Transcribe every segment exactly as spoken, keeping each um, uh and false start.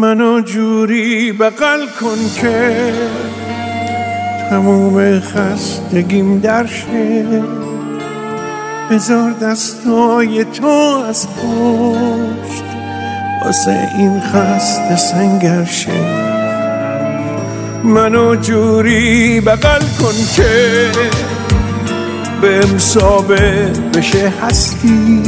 منو جوری بغل کن که تموم خستگیم در شه، بذار دستای تو از پشت واسه این خسته سنگر شه. منو جوری بغل کن که بهم ثابت بشه هستی،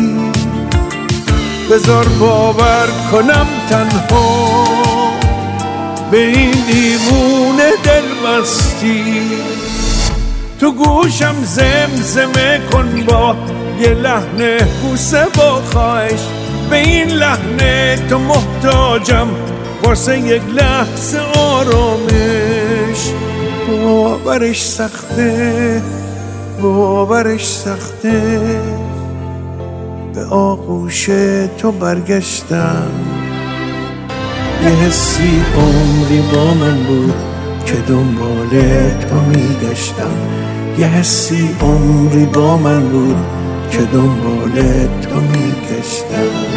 بذار باور کنم تنها به این دیوونه دل مستی. تو گوشم زمزمه کن با یه لحن بوسه با خواهش، به این لحن تو محتاجم واسه یک لحظه آرامش. باورش سخته، باورش سخته، به آغوش تو برگشتم. یه حسی عمری با من بود که دنبال تو میگشتم، یه حسی عمری با من بود که دنبال تو میگشتم.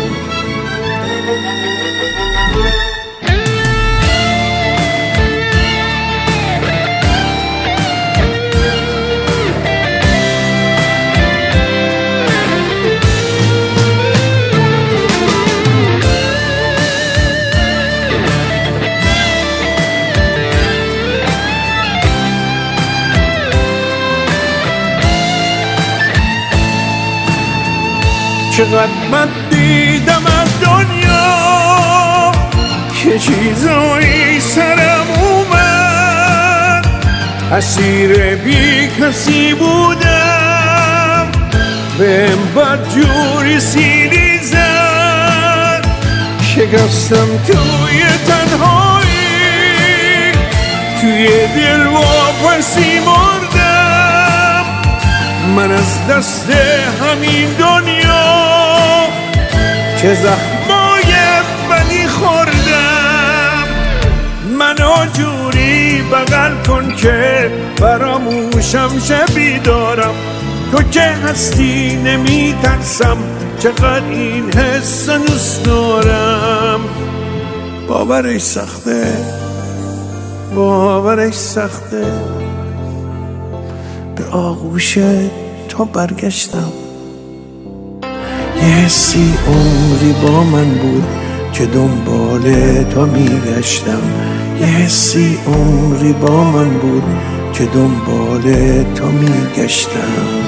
چقدر من دیدم از دنیا که چیزایی سرم اومد، اسیر بی کسی بودم، بهم بدجوری سیلی زد. شکستم توی تنهایی، توی دل واپسی مردم. من از دست همین دنیا چه زخمای بدی خوردم. منو جوری بغل کن که فراموشم شبی دارم، تو که هستی نمی ترسم، چقدر این حس دوست دارم. باورش سخته، باورش سخته، به آغوش تو برگشتم. یه حسی عمری با من بود که دنبال تو میگشتم، یه حسی عمری با من بود که دنبال تو میگشتم.